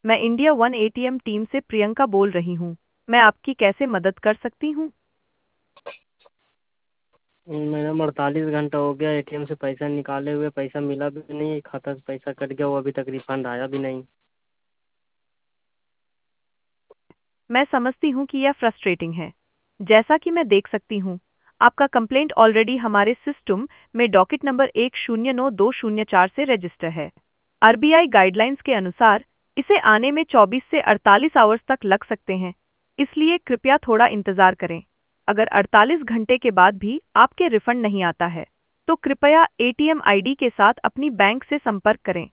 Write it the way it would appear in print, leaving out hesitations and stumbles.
मैं India one ATM team से प्रियंका बोल रही हूँ। मैं आपकी कैसे मदद कर सकती हूँ? मैडम 48 घंटा हो गया एटीएम से पैसा निकाले हुए, पैसा मिला भी नहीं, खाता से पैसा कट गया, वो अभी तक रिफंड आया भी नहीं। मैं समझती हूँ कि यह फ्रस्ट्रेटिंग है। जैसा कि मैं देख सकती हूँ, आपका कंप्लेंट ऑलरेडी हमारे सिस्टम में डॉकेट नंबर 109204 से रजिस्टर है। आरबीआई गाइडलाइंस के अनुसार इसे आने में 24 से 48 आवर्स तक लग सकते हैं, इसलिए कृपया थोड़ा इंतजार करें। अगर 48 घंटे के बाद भी आपके रिफंड नहीं आता है, तो कृपया एटीएम आईडी के साथ अपनी बैंक से संपर्क करें।